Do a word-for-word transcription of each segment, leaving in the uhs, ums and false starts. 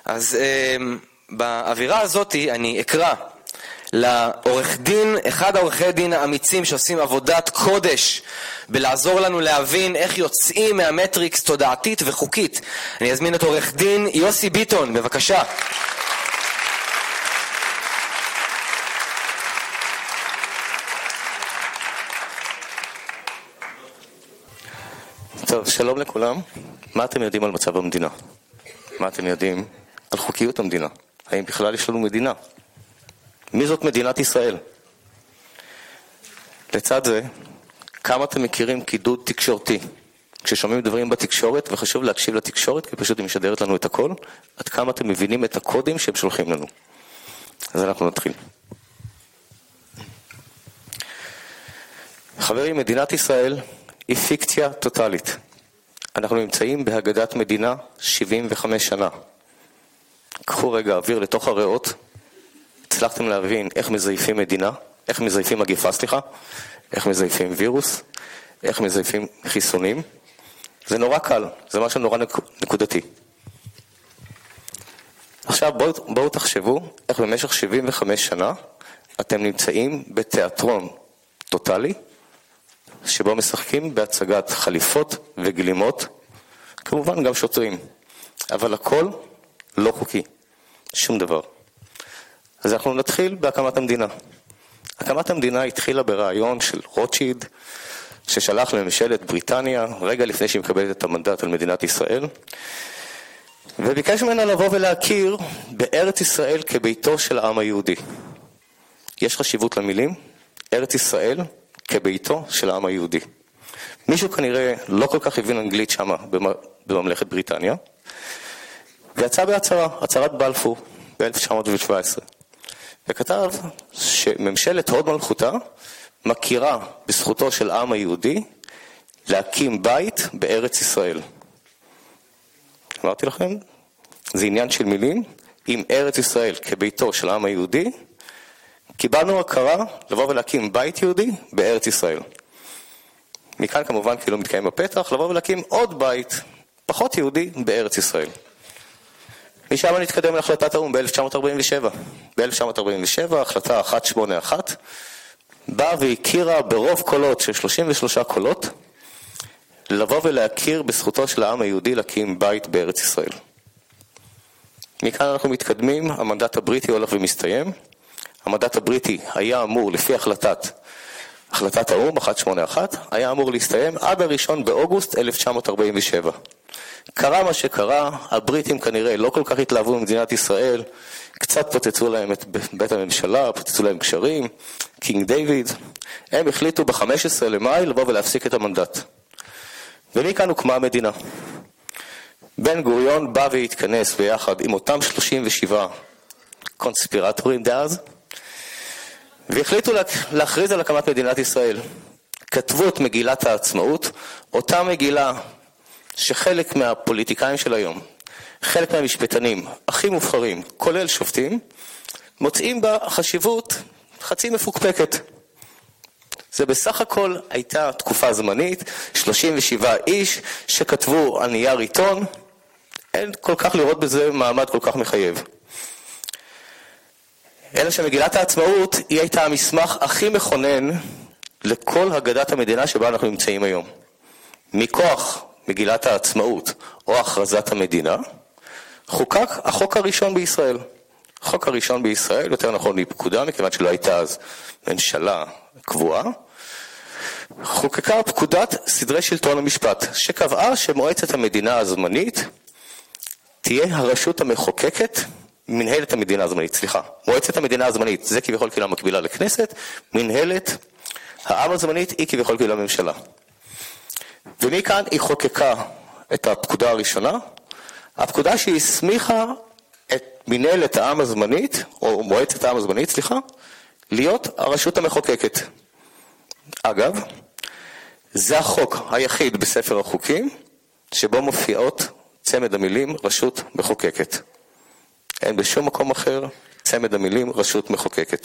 אז באווירה הזאת אני אקרא לעורך דין, אחד העורכי דין האמיצים שעושים עבודת קודש בלעזור לנו להבין איך יוצאים מהמטריקס תודעתית וחוקית. אני אזמין את עורך דין יוסי ביטון, בבקשה. טוב, שלום לכולם. מה אתם יודעים על מצב המדינה? מה אתם יודעים על חוקיות המדינה? האם בכלל יש לנו מדינה? מי זאת מדינת ישראל? לצד זה, כמה אתם מכירים קידוד תקשורתי? כששומעים דברים בתקשורת, וחשוב להקשיב לתקשורת, כי פשוט היא משדרת לנו את הכל, עד כמה אתם מבינים את הקודים שהם שולחים לנו. אז אנחנו נתחיל. חברים, מדינת ישראל היא פיקציה טוטלית. אנחנו נמצאים בהגדת מדינה שבעים וחמש שנה. קחו רגע אוויר לתוך הריאות. הצלחתם להבין איך מזייפים מדינה, איך מזייפים מגפה, סליחה, איך מזייפים וירוס, איך מזייפים חיסונים. זה נורא קל, זה משהו נורא נקודתי. עכשיו בואו, בואו תחשבו איך במשך שבעים וחמש שנה אתם נמצאים בתיאטרון טוטלי, שבו משחקים בהצגת חליפות וגלימות, כמובן גם שוטרים, אבל הכל לא חוקי, שום דבר. אז אנחנו נתחיל בהקמת המדינה. הקמת המדינה התחילה ברעיון של רוטשילד, ששלח לממשלת בריטניה, רגע לפני שהיא מקבלת את המנדט על מדינת ישראל, וביקש ממנה לבוא ולהכיר בארץ ישראל כביתו של העם היהודי. יש חשיבות למילים, ארץ ישראל כביתו של העם היהודי. מישהו כנראה לא כל כך הבין אנגלית שמה בממלכת בריטניה, ויצא בהצהרה, הצהרת בלפור ב-אלף תשע מאות שבע עשרה. וכתב שממשלת הוד מלכותה מכירה בזכותו של העם היהודי להקים בית בארץ ישראל. אמרתי לכם, זה עניין של מילים. עם ארץ ישראל כביתו של העם היהודי, קיבלנו הכרה לבוא ולהקים בית יהודי בארץ ישראל. מכאן כמובן כאילו מתקיים בפתח, לבוא ולהקים עוד בית פחות יהודי בארץ ישראל. משם נתקדם להחלטת האו"ם ב-אלף תשע מאות ארבעים ושבע. ב-אלף תשע מאות ארבעים ושבע, החלטה אחת שמונים ואחת, באה והכירה ברוב קולות של שלושים ושלושה קולות, לבוא ולהכיר בזכותו של העם היהודי להקים בית בארץ ישראל. מכאן אנחנו מתקדמים, המנדט הבריטי הולך ומסתיים. המנדט הבריטי היה אמור, לפי החלטת, החלטת האו"ם אחת שמונים ואחת, היה אמור להסתיים עד הראשון באוגוסט אלף תשע מאות ארבעים ושבע. קרה מה שקרה, הבריטים כנראה לא כל כך התלהבו במדינת ישראל, קצת פוצצו להם את בית הממשלה, פוצצו להם קשרים, קינג דיוויד, הם החליטו ב-חמישה עשר למאי לבוא ולהפסיק את המנדט. ומכאן הוקמה המדינה. בן גוריון בא והתכנס ביחד עם אותם שלושים ושבעה קונספירטורים דאז, והחליטו להכריז על הקמת מדינת ישראל. כתבו את מגילת העצמאות, אותה מגילה שחלק מהפוליטיקאים של היום, חלק מהמשפטנים הכי מובחרים, כולל שופטים, מוצאים בה חשיבות חצי מפוקפקת. זה בסך הכל הייתה תקופה זמנית, שלושים ושבעה איש שכתבו על נייר עיתון, אין כל כך לראות בזה מעמד כל כך מחייב. אלא שמגילת העצמאות היא הייתה המסמך הכי מכונן לכל הגדת המדינה שבה אנחנו נמצאים היום. מכוח מגילת העצמאות או הכרזת המדינה, חוקק החוק הראשון בישראל. החוק הראשון בישראל, יותר נכון מפקודה, מכיוון שלא הייתה אז ממשלה קבועה, חוקקה פקודת סדרי שלטון המשפט, שקבעה שמועצת המדינה הזמנית תהיה הרשות המחוקקת, מנהלת המדינה הזמנית, סליחה, מועצת המדינה הזמנית, זה כביכול כאילו מקבילה לכנסת, מנהלת העם הזמנית היא כביכול כאילו הממשלה. ומכאן היא חוקקה את הפקודה הראשונה, הפקודה שהיא הסמיכה את מנהלת העם הזמנית, או מועצת העם הזמנית, סליחה, להיות הרשות המחוקקת. אגב, זה החוק היחיד בספר החוקים, שבו מופיעות צמד המילים רשות מחוקקת. אין בשום מקום אחר צמד המילים רשות מחוקקת.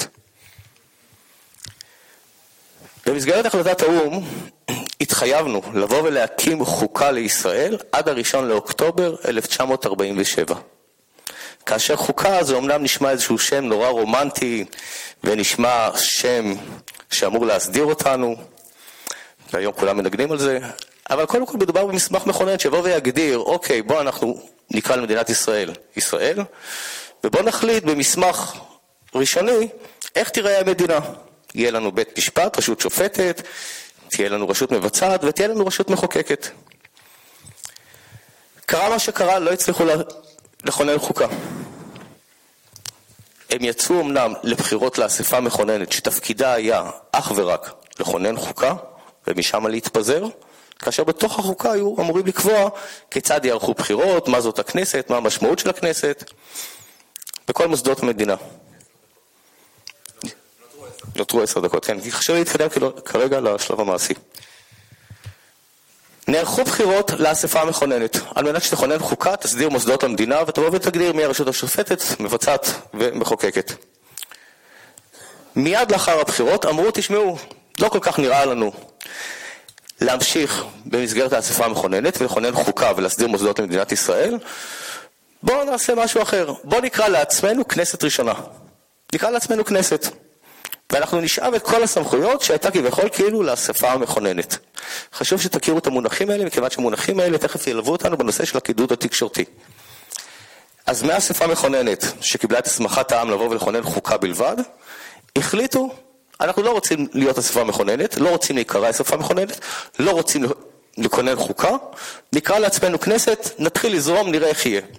במסגרת החלטת האו"ם התחייבנו לבוא ולהקים חוקה לישראל עד הראשון לאוקטובר אלף תשע מאות ארבעים ושבע. כאשר חוקה זה אומנם נשמע איזשהו שם נורא רומנטי, ונשמע שם שאמור להסדיר אותנו, והיום כולם מנגנים על זה, אבל קודם כל מדובר במסמך מכונן שבוא ויגדיר, אוקיי, בוא אנחנו נקרא למדינת ישראל, ישראל, ובוא נחליט במסמך ראשוני איך תיראה המדינה. יהיה לנו בית משפט, רשות שופטת, תהיה לנו רשות מבצעת ותהיה לנו רשות מחוקקת. קרה מה שקרה, לא הצליחו לכונן חוקה. הם יצאו אמנם לבחירות לאספה מכוננת שתפקידה היה אך ורק לכונן חוקה ומשם להתפזר, כאשר בתוך החוקה היו אמורים לקבוע כיצד יערכו בחירות, מה זאת הכנסת, מה המשמעות של הכנסת, בכל מוסדות המדינה. נותרו עשר דקות, כן, כי חשוב להתקדם כרגע לשלב המעשי. נערכו בחירות לאספה המכוננת, על מנת שתכונן חוקה, תסדיר מוסדות המדינה, ותבוא ותגדיר מי הרשות השופטת, מבצעת ומחוקקת. מיד לאחר הבחירות אמרו, תשמעו, לא כל כך נראה לנו להמשיך במסגרת האספה המכוננת ולכונן חוקה ולהסדיר מוסדות למדינת ישראל, בואו נעשה משהו אחר, בואו נקרא לעצמנו כנסת ראשונה. נקרא לעצמנו כנסת. ואנחנו נשאב את כל הסמכויות שהייתה כביכול כאילו לאספה המכוננת. חשוב שתכירו את המונחים האלה, מכיוון שהמונחים האלה תכף ילוו אותנו בנושא של הקידוד התקשורתי. אז מהאספה המכוננת שקיבלה את הסמכת העם לבוא ולכונן חוקה בלבד, החליטו, אנחנו לא רוצים להיות אספה מכוננת, לא רוצים להיקרא אספה מכוננת, לא רוצים לכונן חוקה, נקרא לעצמנו כנסת, נתחיל לזרום, נראה איך יהיה.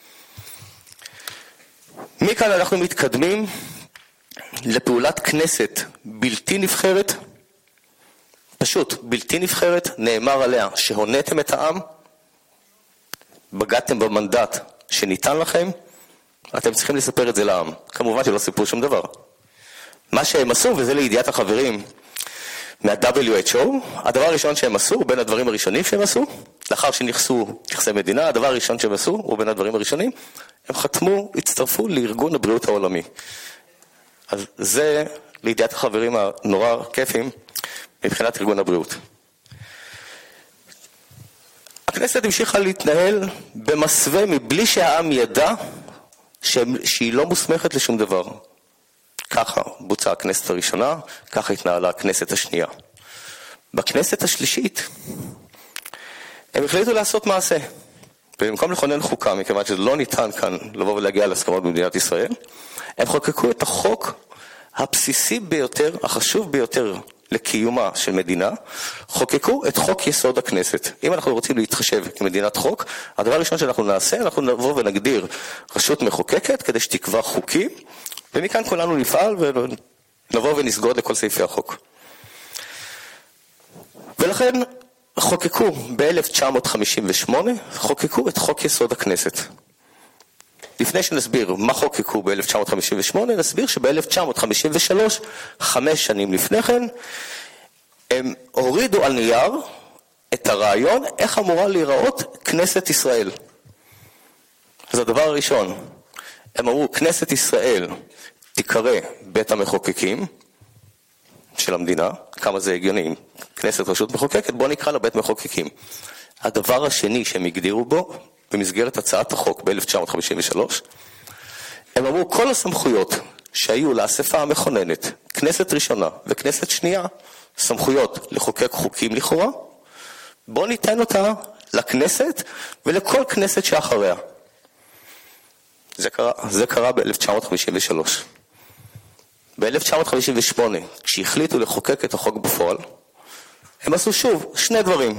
מכאן אנחנו מתקדמים לפעולת כנסת בלתי נבחרת, פשוט בלתי נבחרת, נאמר עליה שהונתם את העם, בגדתם במנדט שניתן לכם, אתם צריכים לספר את זה לעם. כמובן שלא סיפרו שום דבר. מה שהם עשו, וזה לידיעת החברים מה-דאבליו אייץ' או, הדבר הראשון שהם עשו, בין הדברים הראשונים שהם עשו, לאחר שנכסו נכסי מדינה, הדבר הראשון שהם עשו, הוא בין הדברים הראשונים, הם חתמו, הצטרפו לארגון הבריאות העולמי. אז זה לידיעת החברים הנורא כיפים מבחינת ארגון הבריאות. הכנסת המשיכה להתנהל במסווה מבלי שהעם ידע שהיא לא מוסמכת לשום דבר. ככה בוצעה הכנסת הראשונה, ככה התנהלה הכנסת השנייה. בכנסת השלישית הם החליטו לעשות מעשה. ובמקום לכונן חוקה, מכיוון שזה לא ניתן כאן לבוא ולהגיע להסכמות במדינת ישראל, הם חוקקו את החוק הבסיסי ביותר, החשוב ביותר לקיומה של מדינה, חוקקו את חוק יסוד הכנסת. אם אנחנו רוצים להתחשב כמדינת חוק, הדבר הראשון שאנחנו נעשה, אנחנו נבוא ונגדיר רשות מחוקקת כדי שתקבע חוקים, ומכאן כולנו נפעל ונבוא ונסגוד לכל סעיפי החוק. ולכן חוקקו ב-אלף תשע מאות חמישים ושמונה, חוקקו את חוק יסוד הכנסת. לפני שנסביר מה חוקקו ב-אלף תשע מאות חמישים ושמונה, נסביר שב-אלף תשע מאות חמישים ושלוש, חמש שנים לפני כן, הם הורידו על נייר את הרעיון איך אמורה להיראות כנסת ישראל. אז הדבר הראשון, הם אמרו, כנסת ישראל תיקרא בית המחוקקים של המדינה, כמה זה הגיוני, כנסת רשות מחוקקת, בוא נקרא לה בית מחוקקים. הדבר השני שהם הגדירו בו, במסגרת הצעת החוק ב-אלף תשע מאות חמישים ושלוש, הם אמרו כל הסמכויות שהיו לאספה המכוננת, כנסת ראשונה וכנסת שנייה, סמכויות לחוקק חוקים לכאורה, בוא ניתן אותה לכנסת ולכל כנסת שאחריה. זה קרה, זה קרה ב-אלף תשע מאות חמישים ושלוש. ב-אלף תשע מאות חמישים ושמונה, כשהחליטו לחוקק את החוק בפועל, הם עשו שוב שני דברים.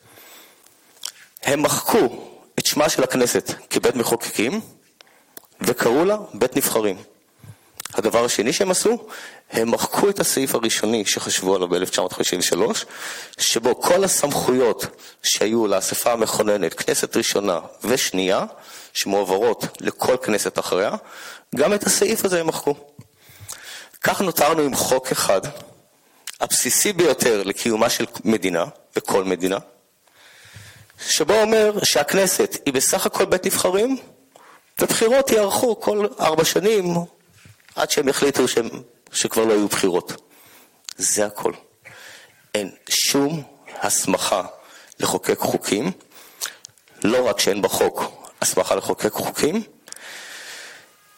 הם מחקו את שמה של הכנסת כבית מחוקקים, וקראו לה בית נבחרים. הדבר השני שהם עשו, הם מחקו את הסעיף הראשוני שחשבו עליו ב-אלף תשע מאות חמישים ושלוש, שבו כל הסמכויות שהיו לאספה המכוננת, כנסת ראשונה ושנייה, שמועברות לכל כנסת אחריה, גם את הסעיף הזה הם מחקו. כך נותרנו עם חוק אחד, הבסיסי ביותר לקיומה של מדינה, וכל מדינה, שבו אומר שהכנסת היא בסך הכל בית נבחרים, ובחירות יערכו כל ארבע שנים, עד שהם החליטו שהם, שכבר לא יהיו בחירות. זה הכל. אין שום הסמכה לחוקק חוקים, לא רק שאין בחוק הסמכה לחוקק חוקים,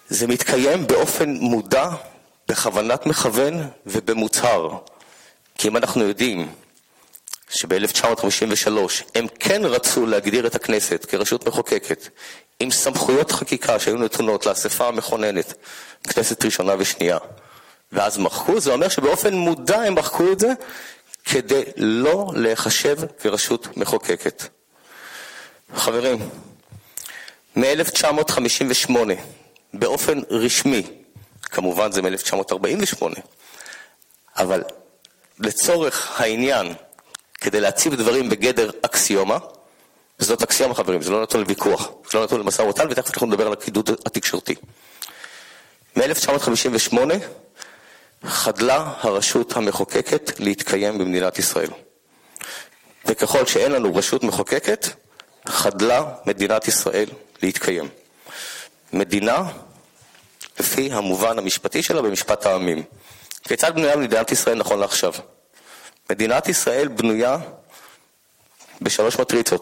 זה מתקיים באופן מודע, בכוונת מכוון ובמוצהר. כי אם אנחנו יודעים שב-אלף תשע מאות חמישים ושלוש הם כן רצו להגדיר את הכנסת כרשות מחוקקת, עם סמכויות חקיקה שהיו נתונות לאספה המכוננת, כנסת ראשונה ושנייה, ואז מחקו, זה אומר שבאופן מודע הם מחקו את זה, כדי לא להיחשב כרשות מחוקקת. חברים, מ-אלף תשע מאות חמישים ושמונה, באופן רשמי, כמובן זה מ-אלף תשע מאות ארבעים ושמונה, אבל לצורך העניין, כדי להציב דברים בגדר אקסיומה, וזאת אקסיומה חברים, זה לא נתון לוויכוח, זה לא נתון למשא ומתן, ותכף אנחנו נדבר על הקידוד התקשורתי. מ-אלף תשע מאות חמישים ושמונה חדלה הרשות המחוקקת להתקיים במדינת ישראל. וככל שאין לנו רשות מחוקקת, חדלה מדינת ישראל להתקיים. מדינה, לפי המובן המשפטי שלה במשפט העמים. כיצד בנויה מדינת ישראל נכון לעכשיו? מדינת ישראל בנויה בשלוש מטריצות.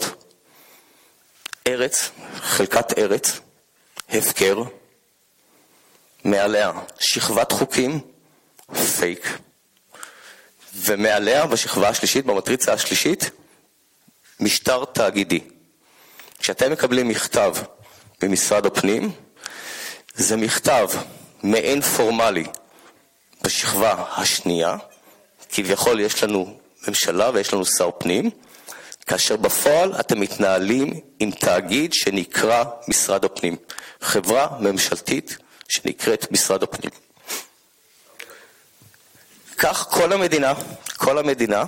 ארץ, חלקת ארץ, הפקר, מעליה שכבת חוקים, פייק, ומעליה בשכבה השלישית, במטריצה השלישית, משטר תאגידי. כשאתם מקבלים מכתב במשרד הפנים, זה מכתב מעין פורמלי בשכבה השנייה, כביכול יש לנו ממשלה ויש לנו שר פנים, כאשר בפועל אתם מתנהלים עם תאגיד שנקרא משרד הפנים, חברה ממשלתית שנקראת משרד הפנים. כך כל המדינה, כל המדינה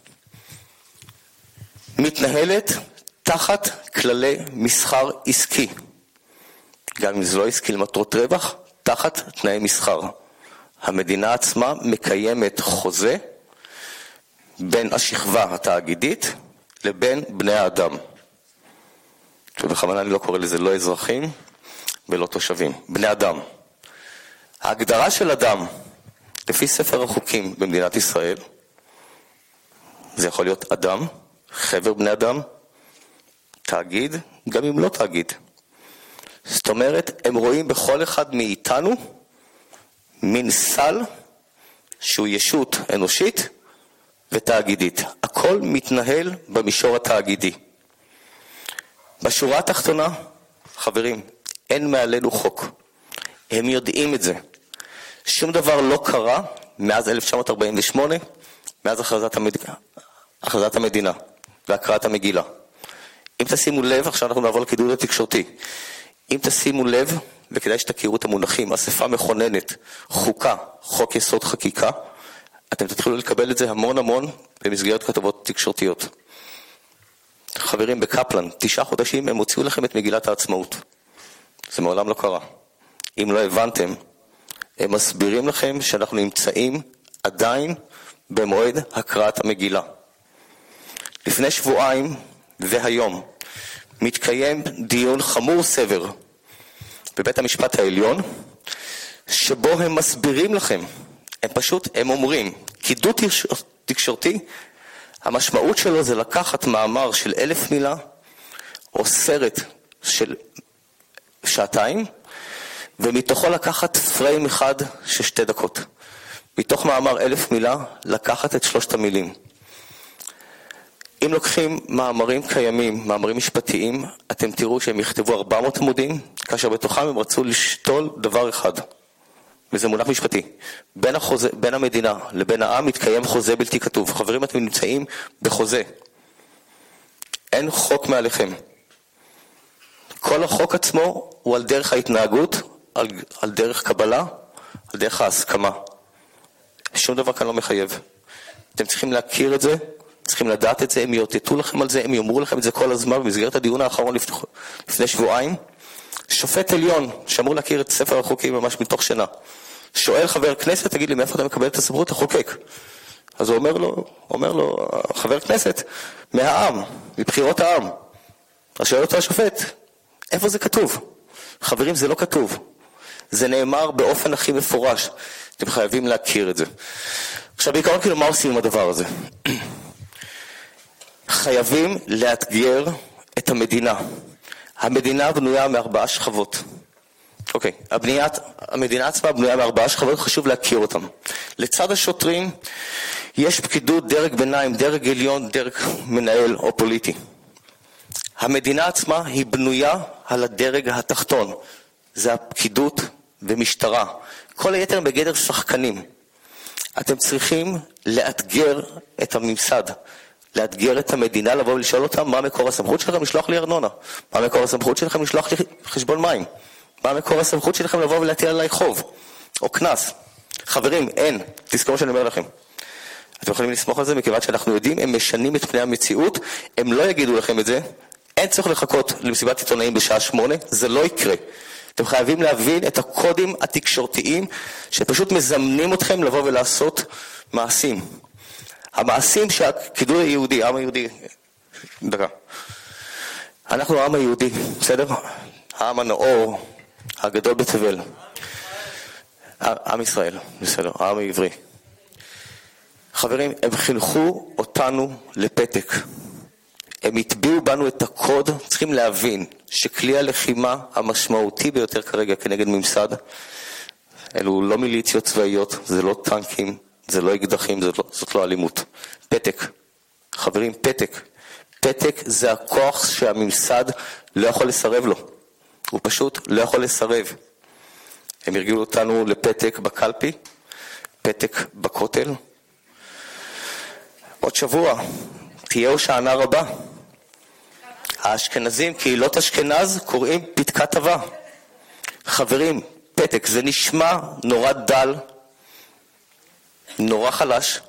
מתנהלת תחת כללי מסחר עסקי. גם אם זה לא עסקי למטרות רווח, תחת תנאי מסחר. המדינה עצמה מקיימת חוזה בין השכבה התאגידית לבין בני האדם. ובכוונה אני לא קורא לזה לא אזרחים ולא תושבים, בני אדם. ההגדרה של אדם, לפי ספר החוקים במדינת ישראל, זה יכול להיות אדם, חבר בני אדם, תאגיד, גם אם לא תאגיד. זאת אומרת, הם רואים בכל אחד מאיתנו מין סל שהוא ישות אנושית ותאגידית. הכל מתנהל במישור התאגידי. בשורה התחתונה, חברים, אין מעלינו חוק. הם יודעים את זה. שום דבר לא קרה מאז אלף תשע מאות ארבעים ושמונה, מאז הכרזת המדינה, הכרזת המדינה והקראת המגילה. אם תשימו לב, עכשיו אנחנו נעבור לקידוד התקשורתי. אם תשימו לב, וכדאי שתכירו את המונחים, אספה מכוננת, חוקה, חוק יסוד חקיקה, אתם תתחילו לקבל את זה המון המון במסגרת כתבות תקשורתיות. חברים, בקפלן, תשעה חודשים הם הוציאו לכם את מגילת העצמאות. זה מעולם לא קרה. אם לא הבנתם, הם מסבירים לכם שאנחנו נמצאים עדיין במועד הקראת המגילה. לפני שבועיים והיום מתקיים דיון חמור סבר בבית המשפט העליון, שבו הם מסבירים לכם, הם פשוט, הם אומרים, קידוד תקשורתי, המשמעות שלו זה לקחת מאמר של אלף מילה, או סרט של שעתיים, ומתוכו לקחת פריים אחד של שתי דקות. מתוך מאמר אלף מילה, לקחת את שלושת המילים. אם לוקחים מאמרים קיימים, מאמרים משפטיים, אתם תראו שהם יכתבו ארבע מאות עמודים, כאשר בתוכם הם רצו לשתול דבר אחד. וזה מונח משפטי. בין, החוזה, בין המדינה לבין העם מתקיים חוזה בלתי כתוב. חברים, אתם נמצאים בחוזה. אין חוק מעליכם. כל החוק עצמו הוא על דרך ההתנהגות, על, על דרך קבלה, על דרך ההסכמה. שום דבר כאן לא מחייב. אתם צריכים להכיר את זה, צריכים לדעת את זה, הם יאותתו לכם על זה, הם יאמרו לכם את זה כל הזמן, במסגרת הדיון האחרון לפני, לפני שבועיים. שופט עליון, שאמור להכיר את ספר החוקים ממש מתוך שינה, שואל חבר כנסת, תגיד לי, מאיפה אתה מקבל את הסמכות לחוקק? אז הוא אומר לו, אומר לו, חבר כנסת, מהעם, מבחירות העם. אז שואל אותו השופט, איפה זה כתוב? חברים, זה לא כתוב. זה נאמר באופן הכי מפורש. אתם חייבים להכיר את זה. עכשיו, בעיקרון, כאילו, מה עושים עם הדבר הזה? חייבים לאתגר את המדינה. המדינה בנויה מארבעה שכבות. אוקיי, הבניית, המדינה עצמה בנויה מארבעה שכבות, חשוב להכיר אותם. לצד השוטרים יש פקידות, דרג ביניים, דרג עליון, דרג מנהל או פוליטי. המדינה עצמה היא בנויה על הדרג התחתון. זה הפקידות ומשטרה. כל היתר בגדר שחקנים. אתם צריכים לאתגר את הממסד, לאתגר את המדינה, לבוא ולשאול אותם מה מקור הסמכות שלכם לשלוח לי ארנונה, מה מקור הסמכות שלכם לשלוח לי חשבון מים, מה מקור הסמכות שלכם לבוא ולהטיל עליי חוב או כנס. חברים, אין, תזכור שאני אומר לכם. אתם יכולים לסמוך על זה מכיוון שאנחנו יודעים, הם משנים את פני המציאות, הם לא יגידו לכם את זה, אין צריך לחכות למסיבת עיתונאים בשעה שמונה, זה לא יקרה. אתם חייבים להבין את הקודים התקשורתיים שפשוט מזמנים אתכם לבוא ולעשות מעשים. המעשים שהקידוד היהודי, העם היהודי, דקה. אנחנו העם היהודי, בסדר? העם הנאור, הגדול בתבל. עם ישראל, בסדר, העם העברי. חברים, הם חינכו אותנו לפתק. הם הטביעו בנו את הקוד, צריכים להבין שכלי הלחימה המשמעותי ביותר כרגע כנגד ממסד, אלו לא מיליציות צבאיות, זה לא טנקים, זה לא אקדחים, זאת לא, זאת לא אלימות. פתק. חברים, פתק. פתק זה הכוח שהממסד לא יכול לסרב לו. הוא פשוט לא יכול לסרב. הם הרגיעו אותנו לפתק בקלפי, פתק בכותל. עוד שבוע, תהיה הושענא רבה. האשכנזים, קהילות אשכנז, קוראים פתקת אבה. חברים, פתק, זה נשמע נורא דל, נורא חלש,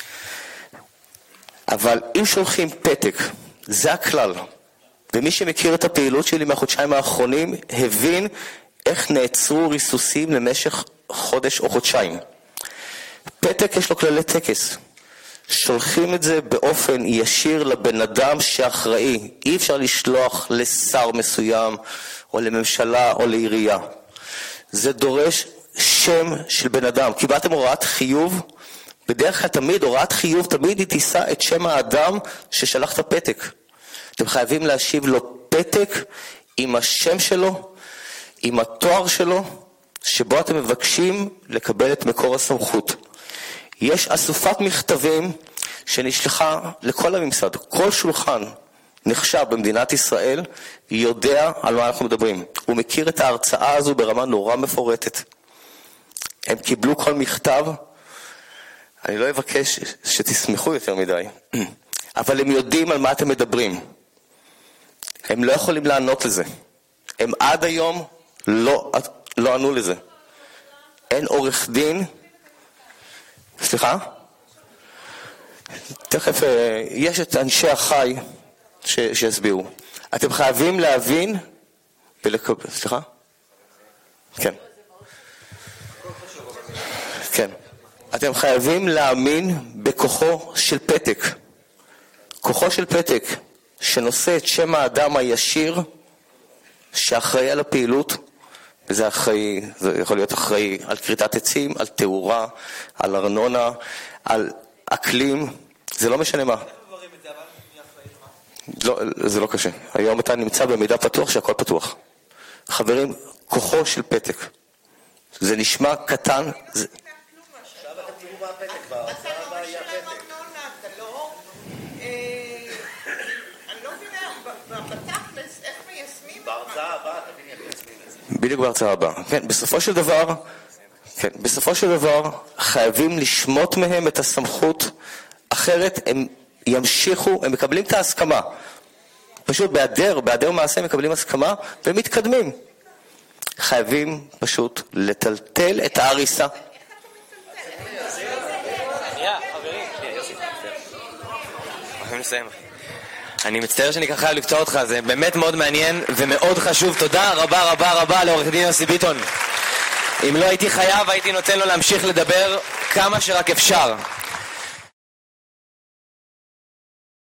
אבל אם שולחים פתק, זה הכלל. ומי שמכיר את הפעילות שלי מהחודשיים האחרונים, הבין איך נעצרו ריסוסים למשך חודש או חודשיים. פתק יש לו כללי טקס. שולחים את זה באופן ישיר לבן אדם שאחראי. אי אפשר לשלוח לשר מסוים, או לממשלה, או לעירייה. זה דורש שם של בן אדם. קיבלתם הוראת חיוב, בדרך כלל תמיד, הוראת חיוב, תמיד היא תישא את שם האדם ששלח את הפתק. אתם חייבים להשיב לו פתק עם השם שלו, עם התואר שלו, שבו אתם מבקשים לקבל את מקור הסמכות. יש אסופת מכתבים שנשלחה לכל הממסד. כל שולחן נחשב במדינת ישראל יודע על מה אנחנו מדברים. הוא מכיר את ההרצאה הזו ברמה נורא מפורטת. הם קיבלו כל מכתב, אני לא אבקש שתסמכו יותר מדי, אבל הם יודעים על מה אתם מדברים. הם לא יכולים לענות לזה. הם עד היום לא, לא ענו לזה. אין עורך דין, סליחה? תכף, יש את אנשי החי ש, שיסבירו. אתם חייבים להבין ולקבל, סליחה? כן. כן. אתם חייבים להאמין בכוחו של פתק. כוחו של פתק שנושא את שם האדם הישיר שאחראי על הפעילות, וזה אחראי, זה יכול להיות אחראי על כריתת עצים, על תאורה, על ארנונה, על אקלים, זה לא משנה מה. לא, זה לא קשה. היום אתה נמצא במידע פתוח שהכל פתוח. חברים, כוחו של פתק. זה נשמע קטן. זה... עכשיו אתם תראו מה הפתק, בהרצאה הבאה יהיה הפתק. אתה לא... אני לא מבינה, בתכלס, איך מיישמים? בהרצאה הבאה, תביני איך מיישמים את זה. בדיוק בהרצאה הבאה. כן, בסופו של דבר, כן, בסופו של דבר, חייבים לשמוט מהם את הסמכות, אחרת הם ימשיכו, הם מקבלים את ההסכמה. פשוט בהיעדר, בהיעדר מעשה הם מקבלים הסכמה ומתקדמים. חייבים פשוט לטלטל את ההריסה. אני מצטער שאני ככה חייב לקטוע אותך, זה באמת מאוד מעניין ומאוד חשוב. תודה רבה רבה רבה לעורך דין יוסי ביטון. אם לא הייתי חייב הייתי נותן לו להמשיך לדבר כמה שרק אפשר.